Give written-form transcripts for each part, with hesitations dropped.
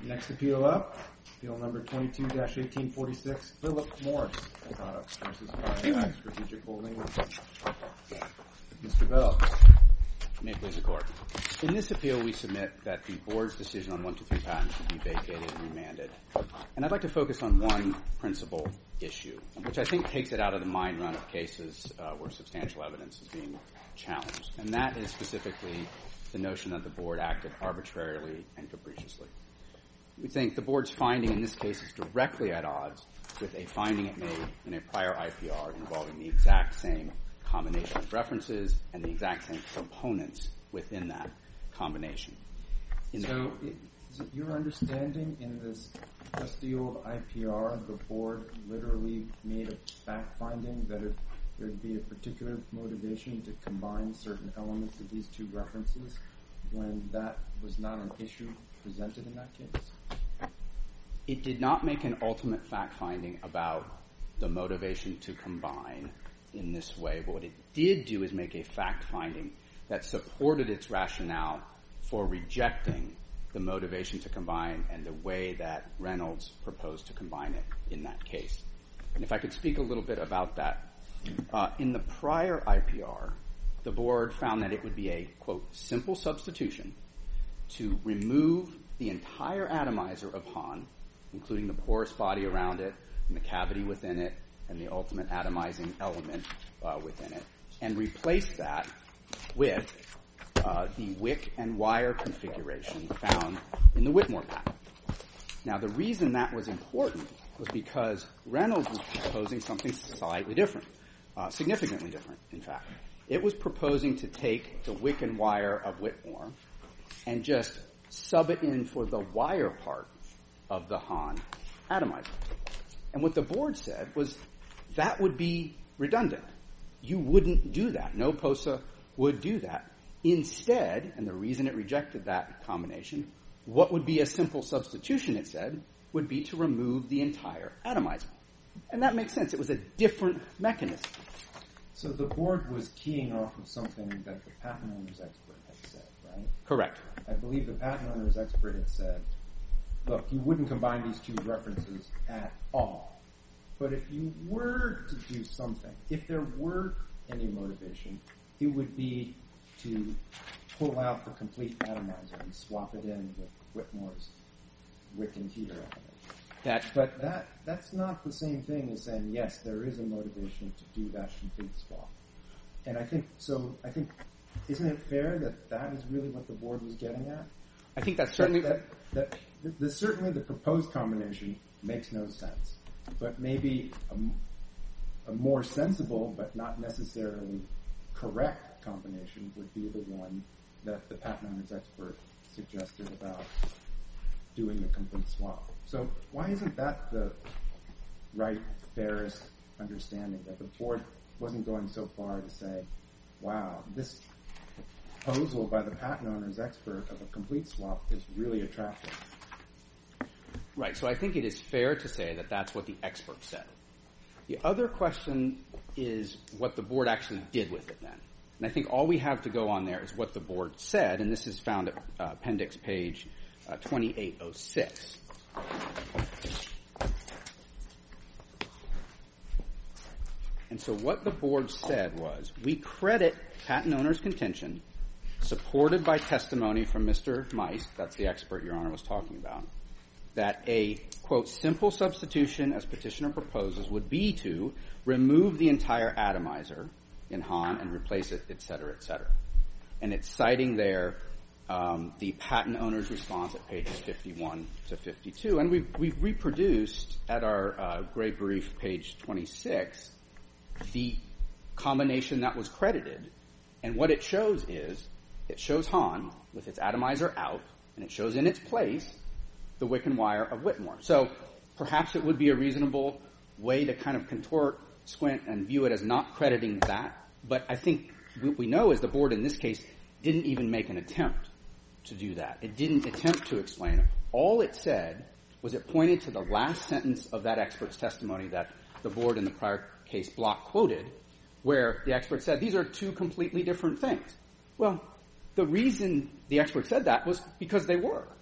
Next appeal up, appeal number 22-1846, Philip Morris Products versus Fireax Strategic Holdings. Mr. Bell. May it please the Court. In this appeal, we submit that the Board's decision on 123 patents should be vacated and remanded. And I'd like to focus on one principal issue, which I think takes it out of the mind run of cases where substantial evidence is being challenged. And that is specifically the notion that the Board acted arbitrarily and capriciously. We think the Board's finding in this case is directly at odds with a finding it made in a prior IPR involving the exact same combination of references and the exact same components within that combination. So is it your understanding in this dusty old IPR, the Board literally made a fact finding that there'd be a particular motivation to combine certain elements of these two references when that was not an issue presented in that case? It did not make an ultimate fact finding about the motivation to combine in this way. But what it did do is make a fact finding that supported its rationale for rejecting the motivation to combine and the way that Reynolds proposed to combine it in that case. And if I could speak a little bit about that. In the prior IPR, the Board found that it would be a, quote, simple substitution to remove the entire atomizer of Han, including the porous body around it and the cavity within it and the ultimate atomizing element within it, and replace that with the wick and wire configuration found in the Whitmore patent. Now, the reason that was important was because Reynolds was proposing something slightly different, significantly different, in fact. It was proposing to take the wick and wire of Whitmore and just sub it in for the wire part of the Han atomizer. And what the Board said was that would be redundant. You wouldn't do that. No POSA would do that. Instead, and the reason it rejected that combination, what would be a simple substitution, it said, would be to remove the entire atomizer. And that makes sense. It was a different mechanism. So the Board was keying off of something that the patent owner's expert had said, right? Correct. I believe the patent owner's expert had said, look, you wouldn't combine these two references at all. But if you were to do something, if there were any motivation, it would be to pull out the complete atomizer and swap it in with Whitmore's wick and heater element. But that's not the same thing as saying, yes, there is a motivation to do that complete swap. And I think, isn't it fair that that is really what the Board was getting at? I think that's certainly... Certainly the proposed combination makes no sense. But maybe a more sensible but not necessarily correct combination would be the one that the patent owner's expert suggested about doing the complete swap. So why isn't that the right, fairest understanding, that the Board wasn't going so far to say, wow, this proposal by the patent owner's expert of a complete swap is really attractive? Right, so I think it is fair to say that that's what the expert said. The other question is what the Board actually did with it then. And I think all we have to go on there is what the Board said, and this is found at appendix page 2806. And so what the Board said was, we credit patent owner's contention, supported by testimony from Mr. Meist, that's the expert Your Honor was talking about, that a, quote, simple substitution as petitioner proposes would be to remove the entire atomizer in Han and replace it, et cetera, et cetera. And it's citing there the patent owner's response at pages 51 to 52. And we've reproduced at our gray brief, page 26, the combination that was credited. And what it shows is, it shows Han with its atomizer out, and it shows in its place the wick and wire of Whitmore. So perhaps it would be a reasonable way to kind of contort, squint, and view it as not crediting that. But I think what we know is the Board in this case didn't even make an attempt to do that. It didn't attempt to explain it. All it said was it pointed to the last sentence of that expert's testimony that the Board in the prior case block quoted, where the expert said, these are two completely different things. Well, the reason the expert said that was because they were.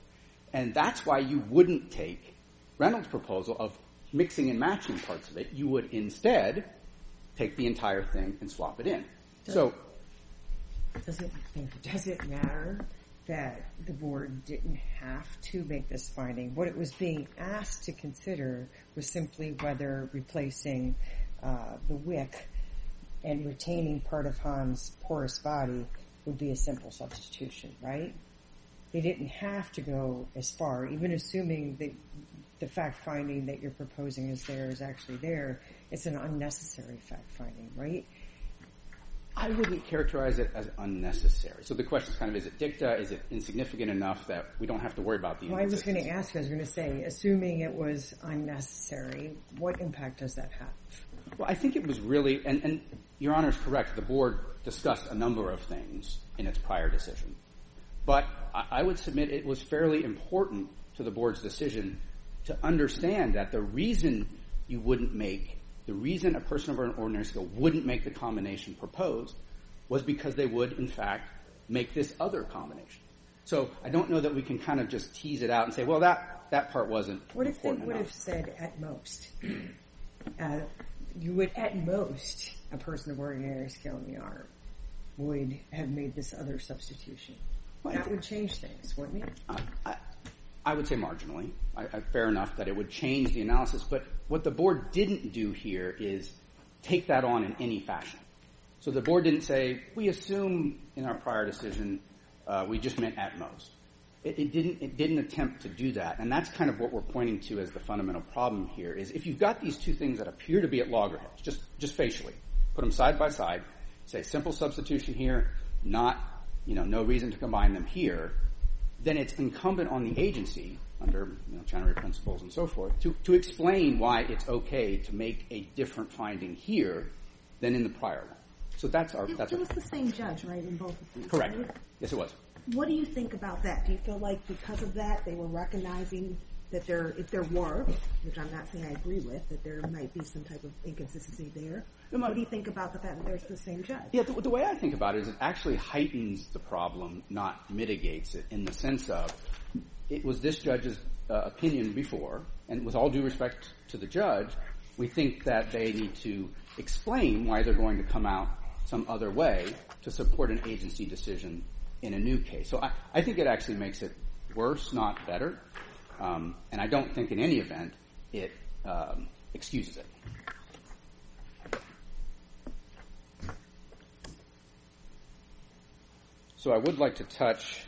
And that's why you wouldn't take Reynolds' proposal of mixing and matching parts of it. You would instead take the entire thing and swap it in. Does it matter that the board didn't have to make this finding? What it was being asked to consider was simply whether replacing the wick and retaining part of Han's porous body would be a simple substitution, right? They didn't have to go as far, even assuming that the fact-finding that you're proposing is actually there. It's an unnecessary fact-finding, right? I wouldn't characterize it as unnecessary. So the question is kind of, is it dicta? Is it insignificant enough that we don't have to worry about the Well, I was going to ask, I was going to say, assuming it was unnecessary, what impact does that have? Well, I think it was really, and Your Honor is correct, the board discussed a number of things in its prior decision. But I would submit it was fairly important to the board's decision to understand that the reason a person of an ordinary skill wouldn't make the combination proposed was because they would, in fact, make this other combination. So I don't know that we can kind of just tease it out and say, well, that part wasn't What if they important would enough. have said at most? You would, at most, a person of ordinary skill in the art would have made this other substitution. Well, that would change things, wouldn't it? I would say marginally. Fair enough that it would change the analysis. But what the board didn't do here is take that on in any fashion. So the board didn't say, we assume in our prior decision we just meant at most. It didn't attempt to do that. And that's kind of what we're pointing to as the fundamental problem here is if you've got these two things that appear to be at loggerheads, just facially, put them side by side, say simple substitution here, no reason to combine them here, then it's incumbent on the agency, under Chenery principles and so forth, to explain why it's okay to make a different finding here than in the prior one. So that's our... It was the same judge, right, in both of these? Correct. Right? Yes, it was. What do you think about that? Do you feel like because of that they were recognizing that if there were, which I'm not saying I agree with, that there might be some type of inconsistency there? What do you think about the fact that there's the same judge? Yeah, the way I think about it is it actually heightens the problem, not mitigates it, in the sense of it was this judge's opinion before, and with all due respect to the judge, we think that they need to explain why they're going to come out some other way to support an agency decision in a new case. So I think it actually makes it worse, not better. And I don't think in any event it excuses it. So I would like to touch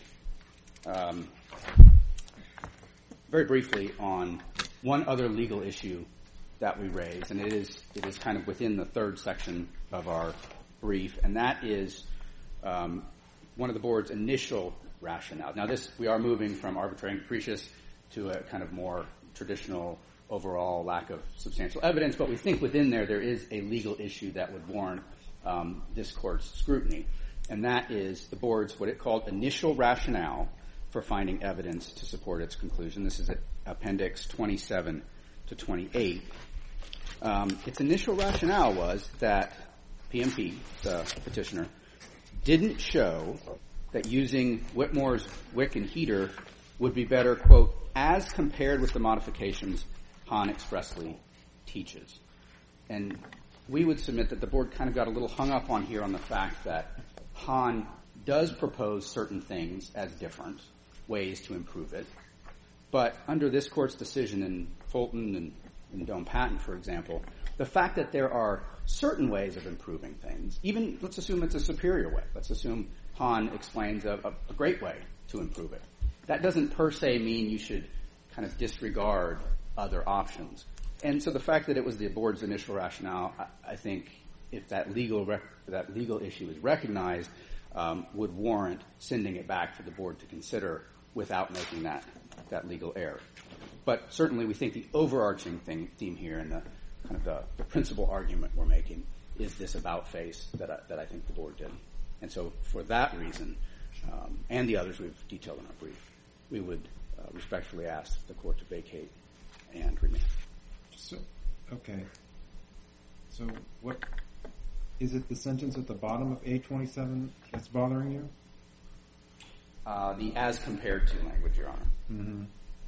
very briefly on one other legal issue that we raised, and it is kind of within the third section of our brief, and that is one of the board's initial rationale. Now we are moving from arbitrary and capricious to a kind of more traditional overall lack of substantial evidence, but we think within there is a legal issue that would warrant this court's scrutiny, and that is the board's what it called initial rationale for finding evidence to support its conclusion. This is at Appendix 27 to 28. Its initial rationale was that PMP, the petitioner, didn't show that using Whitmore's wick and heater would be better, quote, as compared with the modifications Hahn expressly teaches. And we would submit that the board kind of got a little hung up on here on the fact that Hahn does propose certain things as different ways to improve it. But under this court's decision in Fulton and in Dome Patent, for example, the fact that there are certain ways of improving things, even let's assume it's a superior way. Let's assume Hahn explains a great way to improve it. That doesn't per se mean you should kind of disregard other options. And so the fact that it was the board's initial rationale, I think if that legal issue is recognized, would warrant sending it back for the board to consider without making that legal error. But certainly we think the overarching theme here and the kind of the principal argument we're making is this about face that I think the board did. And so for that reason, and the others we've detailed in our brief, we would respectfully ask the court to vacate and remand. So what is it? The sentence at the bottom of A27 that's bothering you? The as compared to language, Your Honor. Mm-hmm.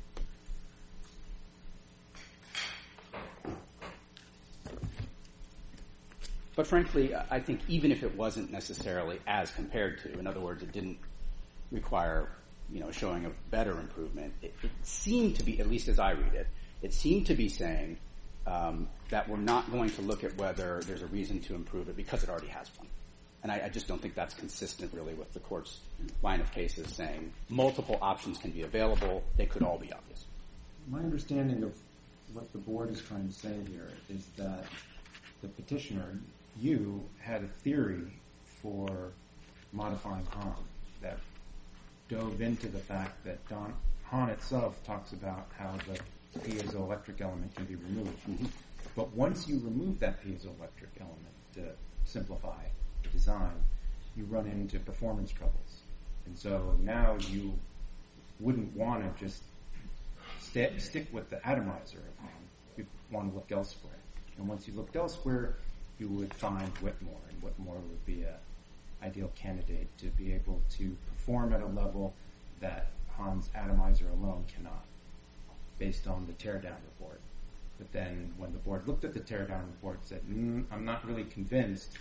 But frankly, I think even if it wasn't necessarily as compared to, in other words, it didn't require, showing a better improvement, it seemed to be, at least as I read it seemed to be saying that we're not going to look at whether there's a reason to improve it because it already has one. And I just don't think that's consistent really with the court's line of cases saying multiple options can be available. They could all be obvious. My understanding of what the board is trying to say here is that the petitioner, you, had a theory for modifying Han that dove into the fact that Han itself talks about how the piezoelectric element can be removed. Mm-hmm. But once you remove that piezoelectric element to simplify the design, you run into performance troubles. And so now you wouldn't want to just stick with the atomizer of Han. You want to look elsewhere. And once you looked elsewhere, you would find Whitmore, and Whitmore would be an ideal candidate to be able to perform at a level that Han's atomizer alone cannot, based on the teardown report. But then when the board looked at the teardown report, it said, I'm not really convinced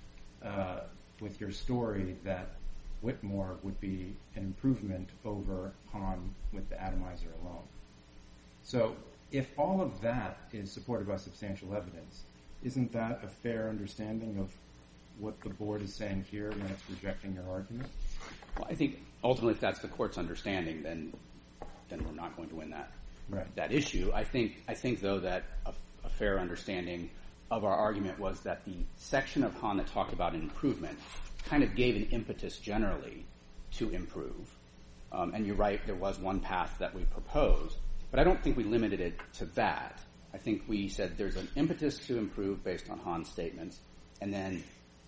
with your story that Whitmore would be an improvement over Han with the atomizer alone. So if all of that is supported by substantial evidence, isn't that a fair understanding of what the board is saying here when it's rejecting your argument? Well, I think ultimately if that's the court's understanding, then we're not going to win that issue. I think though that a fair understanding of our argument was that the section of Han that talked about an improvement kind of gave an impetus generally to improve. And you're right, there was one path that we proposed, but I don't think we limited it to that. I think we said there's an impetus to improve based on Han's statements, and then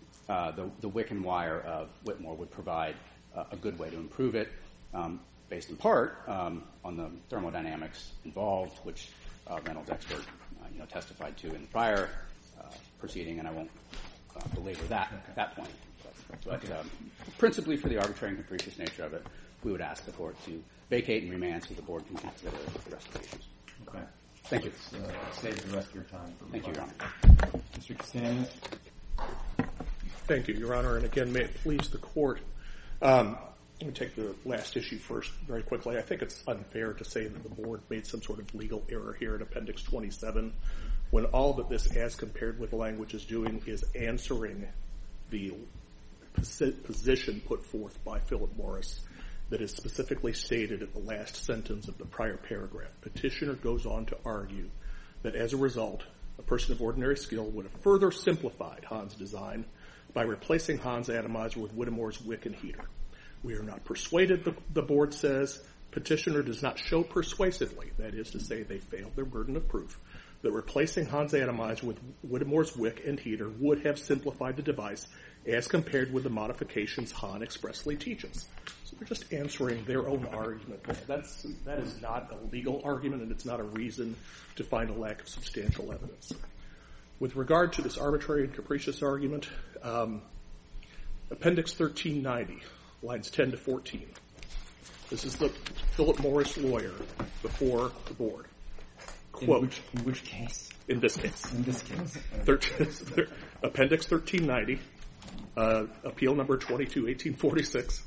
the wick and wire of Whitmore would provide a good way to improve it, based in part on the thermodynamics involved, which Reynolds' expert testified to in the prior proceeding, and I won't belabor that point. But principally for the arbitrary and capricious nature of it, we would ask the court to vacate and remand so the board can consider the rest of the issues. Okay. Thank you. Save the rest of your time. Thank you, Your Honor. Mr. Castanis. Thank you, Your Honor. And again, may it please the court. Let me take the last issue first very quickly. I think it's unfair to say that the board made some sort of legal error here in Appendix 27 when all that this as compared with language is doing is answering the position put forth by Philip Morris that is specifically stated at the last sentence of the prior paragraph. Petitioner goes on to argue that as a result, a person of ordinary skill would have further simplified Han's design by replacing Han's atomizer with Whitmore's wick and heater. We are not persuaded, the board says. Petitioner does not show persuasively, that is to say they failed their burden of proof, that replacing Han's atomizer with Whitmore's wick and heater would have simplified the device as compared with the modifications Han expressly teaches. So they're just answering their own argument. That is not a legal argument, and it's not a reason to find a lack of substantial evidence. With regard to this arbitrary and capricious argument, Appendix 1390, lines 10 to 14. This is the Philip Morris lawyer before the board. Quote. In which case? In this case. In this case. Appendix 1390, appeal number 22-1846.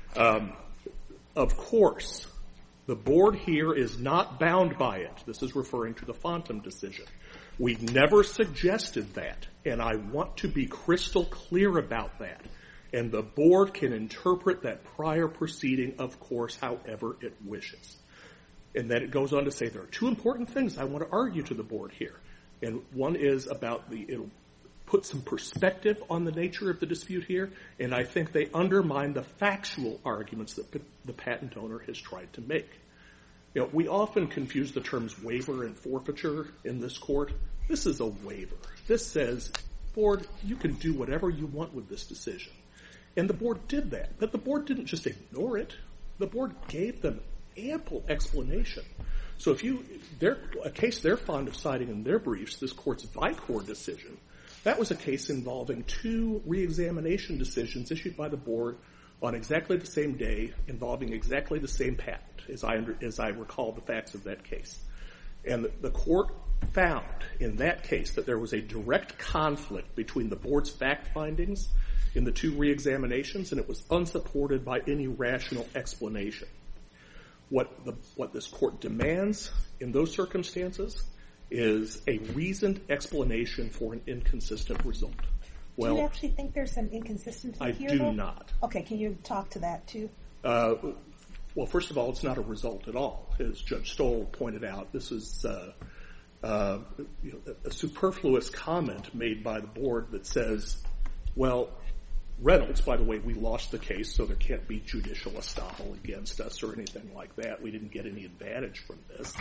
Of course, the board here is not bound by it. This is referring to the Fontum decision. We never suggested that, and I want to be crystal clear about that. And the board can interpret that prior proceeding, of course, however it wishes. And then it goes on to say there are two important things I want to argue to the board here. And one is about it'll put some perspective on the nature of the dispute here, and I think they undermine the factual arguments that the patent owner has tried to make. We often confuse the terms waiver and forfeiture in this court. This is a waiver. This says, board, you can do whatever you want with this decision. And the board did that. But the board didn't just ignore it. The board gave them ample explanation. So a case they're fond of citing in their briefs, this court's Vicor decision, that was a case involving two reexamination decisions issued by the board on exactly the same day involving exactly the same patent, as I recall the facts of that case. And the court found in that case that there was a direct conflict between the board's fact findings in the two reexaminations, and it was unsupported by any rational explanation. What this court demands in those circumstances is a reasoned explanation for an inconsistent result. Do you actually think there's some inconsistency here, though? I do not. Okay, can you talk to that, too? Well, first of all, it's not a result at all. As Judge Stoll pointed out, this is a superfluous comment made by the board that says, well, Reynolds, by the way, we lost the case, so there can't be judicial estoppel against us or anything like that. We didn't get any advantage from this.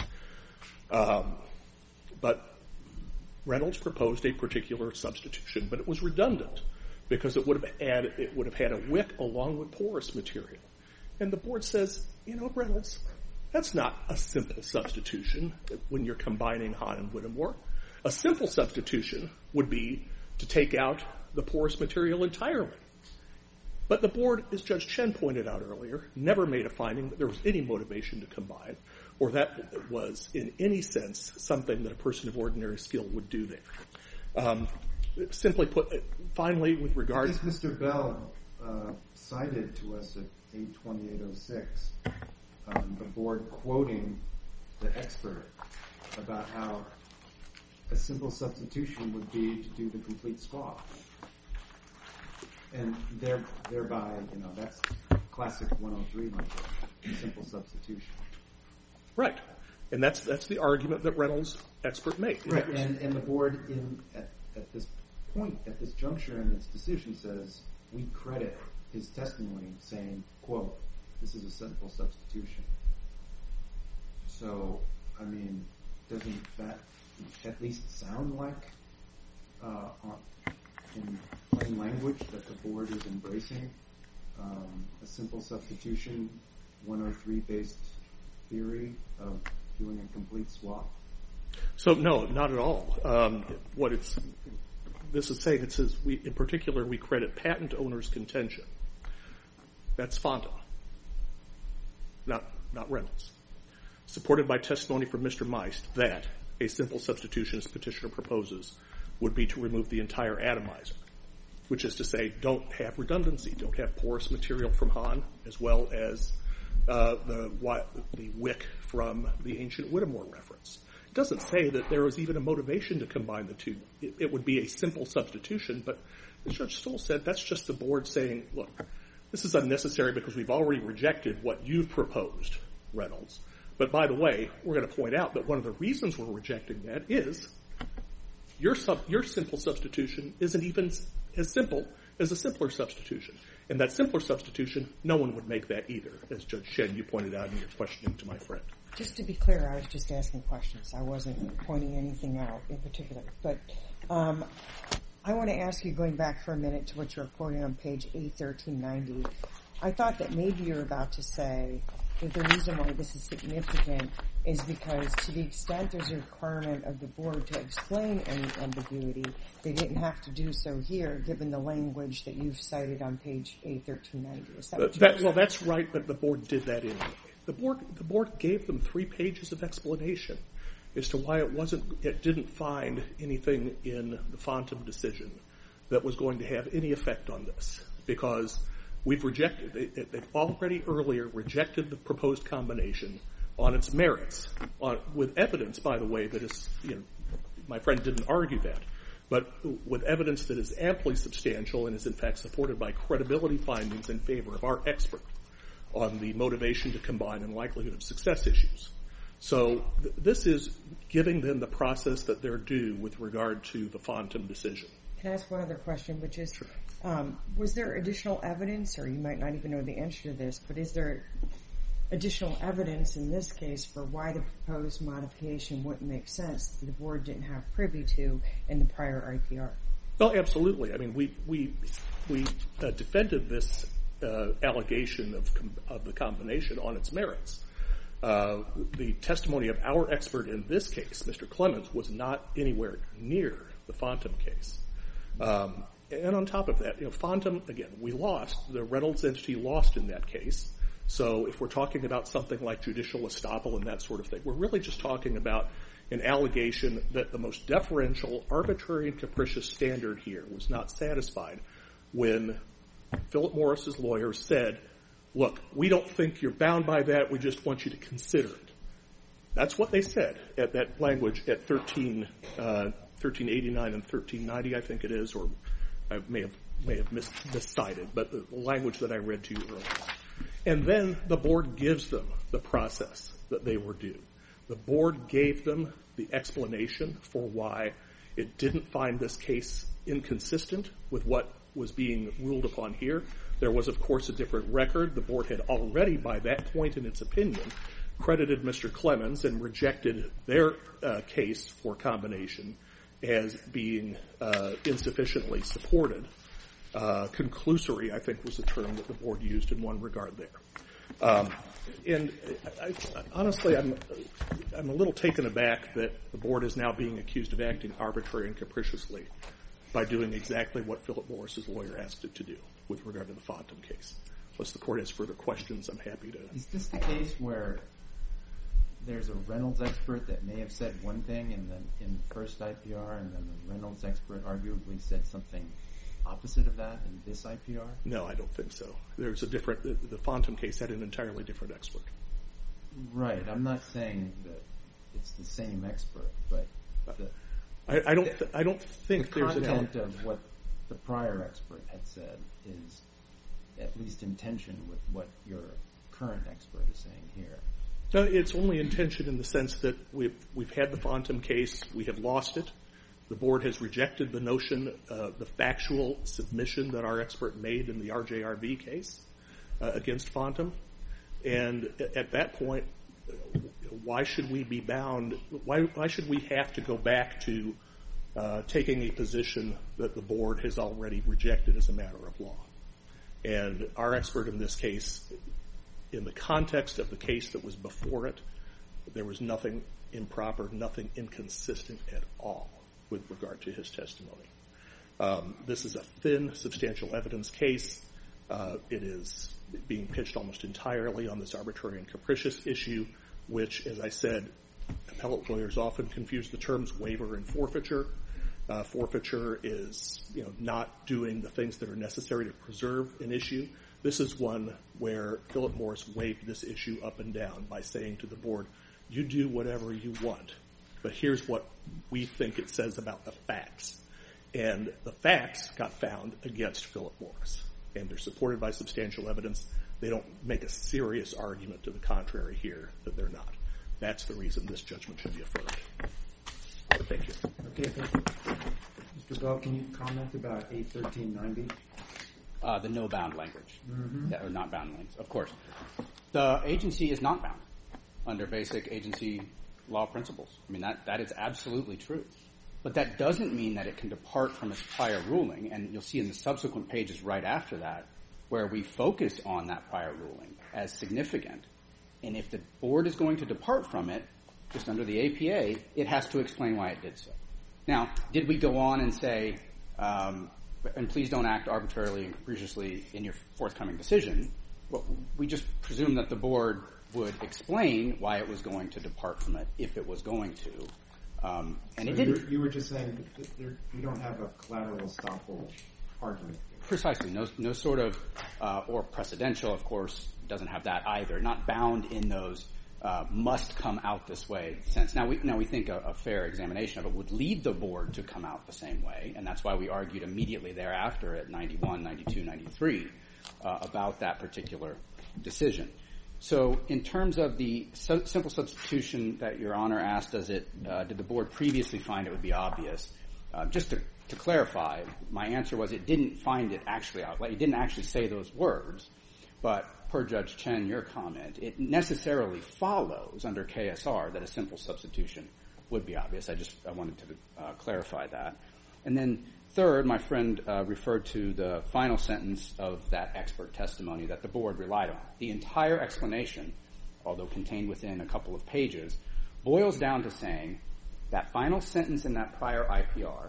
But Reynolds proposed a particular substitution, but it was redundant because it would have had a wick along with porous material. And the board says, Reynolds, that's not a simple substitution when you're combining Hahn and Whittemore. A simple substitution would be to take out the porous material entirely. But the board, as Judge Chen pointed out earlier, never made a finding that there was any motivation to combine, or that was, in any sense, something that a person of ordinary skill would do there. Simply put, finally, with regard... As Mr. Bell cited to us at 82806, the board quoting the expert about how a simple substitution would be to do the complete swap. And thereby, that's classic 103 language, simple substitution. Right. And that's the argument that Reynolds' expert made. Right. And the board, at this point, at this juncture in its decision, says, we credit his testimony saying, quote, this is a simple substitution. So, doesn't that at least sound like, in plain language, that the board is embracing a simple substitution, 103-based theory of doing a complete swap? So, no, not at all. This is saying, it says, in particular, we credit patent owner's contention. That's Fonda, not Reynolds. Supported by testimony from Mr. Meist that a simple substitution, as petitioner proposes, would be to remove the entire atomizer, which is to say, don't have redundancy, don't have porous material from Hahn, as well as the wick from the ancient Whittemore reference. It doesn't say that there was even a motivation to combine the two. It would be a simple substitution, but as Judge Stoll said, that's just the board saying, look, this is unnecessary because we've already rejected what you've proposed, Reynolds. But by the way, we're going to point out that one of the reasons we're rejecting that is your simple substitution isn't even as simple as a simpler substitution. And that simpler substitution, no one would make that either, as Judge Shen, you pointed out in your questioning to my friend. Just to be clear, I was just asking questions. I wasn't pointing anything out in particular. But I want to ask you, going back for a minute to what you're quoting on page 81390, I thought that maybe you're about to say that the reason why this is significant is because to the extent there's a requirement of the board to explain any ambiguity, they didn't have to do so here, given the language that you've cited on page 81390. Is that what you're saying? Well, that's right, but the board did that anyway. The board gave them 3 pages of explanation as to why it didn't find anything in the Fontum decision that was going to have any effect on this, because they've already earlier rejected the proposed combination on its merits, with evidence, by the way, that is, my friend didn't argue that, but with evidence that is amply substantial and is in fact supported by credibility findings in favor of our expert on the motivation to combine and likelihood of success issues. So this is giving them the process that they're due with regard to the Fontum decision. Can I ask one other question, which is, was there additional evidence, or you might not even know the answer to this, but is there additional evidence in this case for why the proposed modification wouldn't make sense that the board didn't have privy to in the prior IPR? Well, absolutely. I mean, we defended this allegation of the combination on its merits. The testimony of our expert in this case, Mr. Clemens, was not anywhere near the Fontum case. And on top of that, Fontum, again, we lost. The Reynolds entity lost in that case. So if we're talking about something like judicial estoppel and that sort of thing, we're really just talking about an allegation that the most deferential, arbitrary, and capricious standard here was not satisfied when Philip Morris's lawyer said, look, we don't think you're bound by that. We just want you to consider it. That's what they said at that language at 1389 and 1390, I think it is, or I may have miscited, but the language that I read to you earlier. And then the board gives them the process that they were due. The board gave them the explanation for why it didn't find this case inconsistent with what was being ruled upon here. There was, of course, a different record. The board had already, by that point in its opinion, credited Mr. Clemens and rejected their case for combination as being insufficiently supported. Conclusory, I think, was the term that the board used in one regard there. And honestly, I'm a little taken aback that the board is now being accused of acting arbitrarily and capriciously by doing exactly what Philip Morris's lawyer asked it to do with regard to the Fontum case. Unless the court has further questions, I'm happy to. Is this the case where there's a Reynolds expert that may have said one thing in the first IPR, and then the Reynolds expert arguably said something opposite of that in this IPR? No, I don't think so. There's a different. The Fontum case had an entirely different expert. Right. I'm not saying that it's the same expert, but I don't think the there's content of what the prior expert had said is at least in tension with what your current expert is saying here. No, it's only in tension in the sense that we've had the Fontum case, we have lost it. The board has rejected the notion, the factual submission that our expert made in the RJRV case against Fontum. And at that point, why should we be bound? Why should we have to go back to taking a position that the board has already rejected as a matter of law? And our expert in this case, in the context of the case that was before it, there was nothing improper, nothing inconsistent at all with regard to his testimony. This is a thin, substantial evidence case. It is being pitched almost entirely on this arbitrary and capricious issue, which, as I said, appellate lawyers often confuse the terms waiver and forfeiture. Forfeiture is, not doing the things that are necessary to preserve an issue. This is one where Philip Morris waived this issue up and down by saying to the board, you do whatever you want, but here's what we think it says about the facts. And the facts got found against Philip Morris, and they're supported by substantial evidence. They don't make a serious argument to the contrary here that they're not. That's the reason this judgment should be affirmed. Thank you. Okay, thank you. Mr. Bell, can you comment about 81390? The no bound language, Mm-hmm. or not bound language, of course. The agency is not bound under basic agency law principles. I mean, that is absolutely true. But that doesn't mean that it can depart from its prior ruling, and you'll see in the subsequent pages right after that where we focus on that prior ruling as significant. And if the board is going to depart from it, just under the APA, it has to explain why it did so. Now, did we go on and say, and please don't act arbitrarily and capriciously in your forthcoming decision? Well, we just presume that the board would explain why it was going to depart from it if it was going to. And so it didn't. You were just saying that we don't have a collateral estoppel argument. Precisely. No sort of, or precedential, of course, doesn't have that either. Not bound in those must come out this way sense. Now we think a fair examination of it would lead the board to come out the same way, and that's why we argued immediately thereafter at 91, 92, 93 about that particular decision. So in terms of the simple substitution that Your Honor asked, did the board previously find it would be obvious? Just to clarify, my answer was it didn't find it actually out. It didn't actually say those words, but per Judge Chen, your comment, it necessarily follows under KSR that a simple substitution would be obvious. I wanted to clarify that. And then third, my friend referred to the final sentence of that expert testimony that the board relied on. The entire explanation, although contained within a couple of pages, boils down to saying that final sentence in that prior IPR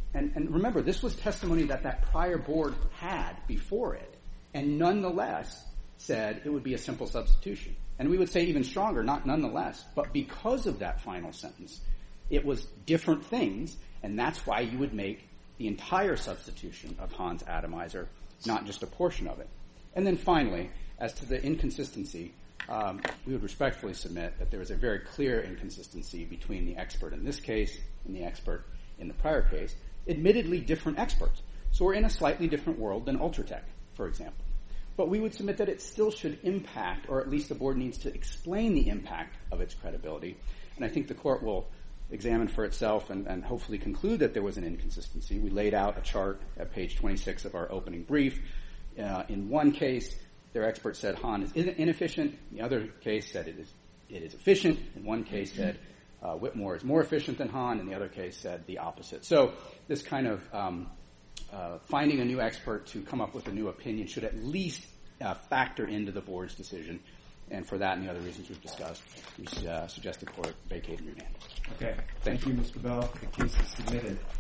And remember, this was testimony that prior board had before it, and nonetheless said it would be a simple substitution. And we would say even stronger, not nonetheless, but because of that final sentence, it was different things, and that's why you would make the entire substitution of Hahn's atomizer, not just a portion of it. And then finally, as to the inconsistency, we would respectfully submit that there is a very clear inconsistency between the expert in this case and the expert in the prior case, admittedly different experts. So we're in a slightly different world than Ultratech, for example. But we would submit that it still should impact, or at least the board needs to explain the impact of its credibility. And I think the court will examine for itself and hopefully conclude that there was an inconsistency. We laid out a chart at page 26 of our opening brief. In one case, their expert said Hahn is inefficient. In the other case said it is efficient. In one case said Whitmore is more efficient than Hahn. In the other case said the opposite. So this kind of finding a new expert to come up with a new opinion should at least factor into the board's decision. And for that and the other reasons we've discussed, we suggest the court vacate and remand. Okay. Thank you, Mr. Bell. The case is submitted.